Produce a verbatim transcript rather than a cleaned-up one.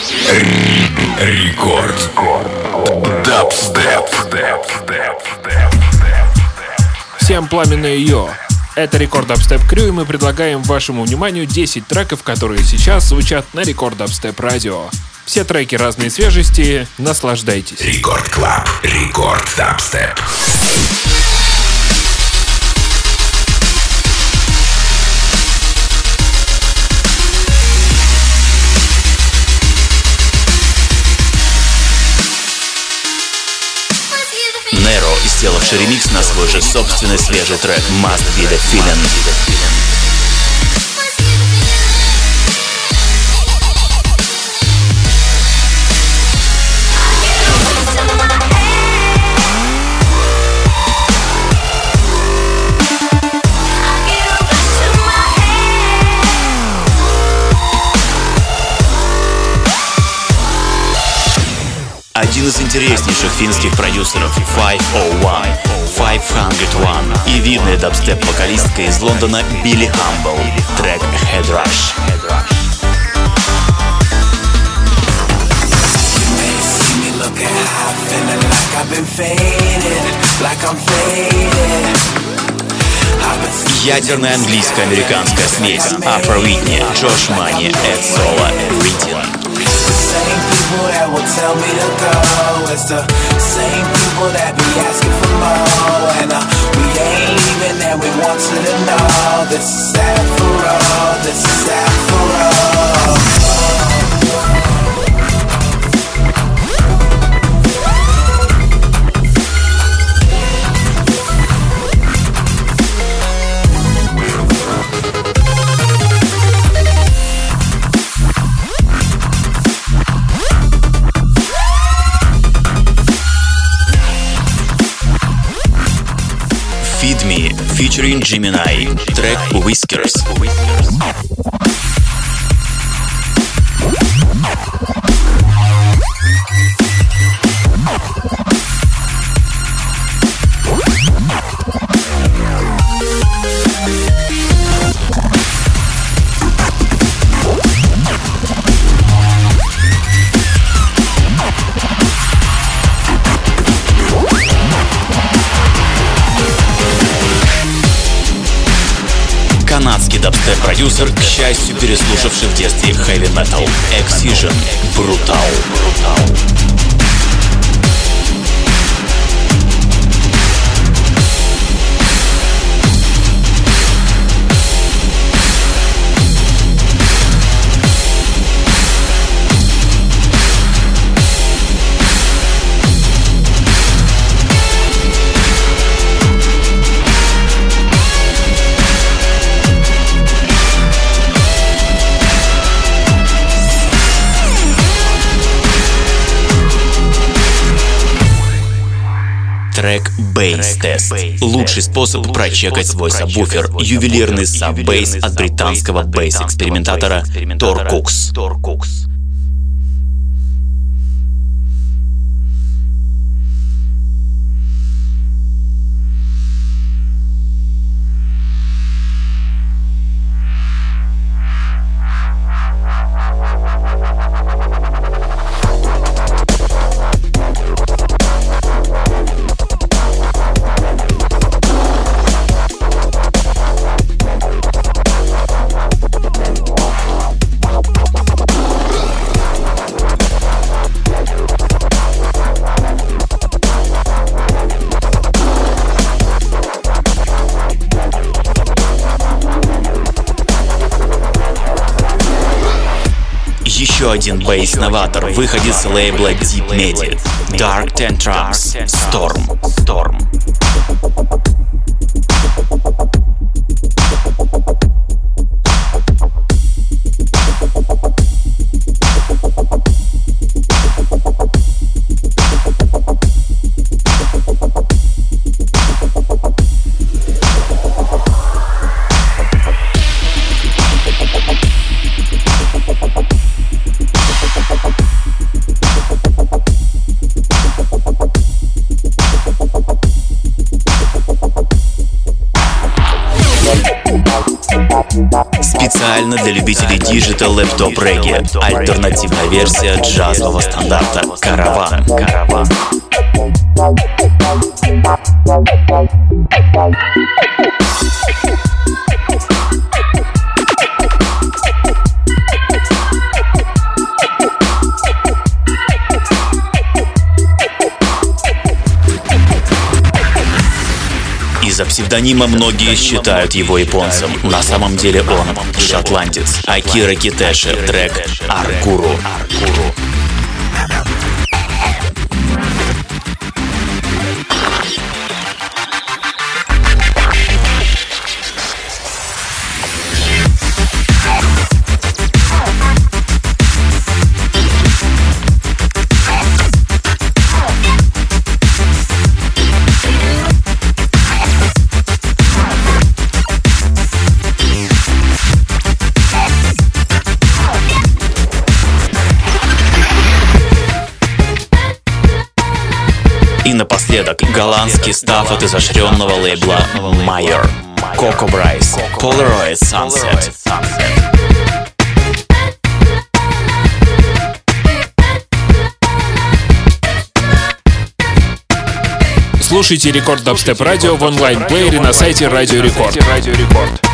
Рекорд. Дабстеп. Всем пламенное йо! Это Рекорд Дабстеп Крю, и мы предлагаем вашему вниманию десять треков, которые сейчас звучат на Рекорд Дабстеп Радио. Все треки разной свежести, наслаждайтесь. Рекорд Клаб. Рекорд Дабстеп. Неро, сделавший ремикс на свой же собственный свежий трек Must Be The Feeling. Один из интереснейших финских продюсеров пятьсот один и видная дабстеп-вокалистка из Лондона Билли Хамбл. Трек Head Rush. Ядерная английско-американская смесь Афро Уитни, Джош Мани, Эд Соло, Ритин. Same people that will tell me to go. It's the same people that be asking for more. And uh, we ain't leaving and we want you to know. This is Afro, this is Afro. Feed Me, featuring Gemini, трек Whiskers. Канадский дабстеп-продюсер, к счастью, переслушавший в детстве heavy metal. Excision, Brutal. Трек Bass Test. Лучший способ прочекать свой сабвуфер. Ювелирный саб-бейс от британского бейс-экспериментатора Тор Кукс. Еще один бейс-новатор, выходит с лейбла Deep Medi. Dark Tantrums, Storm. Storm. Это лэптоп регги, альтернативная версия джазового стандарта «Караван». Караван. Из-за псевдонима многие считают его японцем. На самом деле он шотландец. Акира Китэши, трек «Аркуру». И напоследок голландский став от изощренного лейбла Майер, Коко Брайс, Polaroid Sunset. Слушайте Рекорд Дабстеп Радио в онлайн-плеере на сайте Радио Рекорд.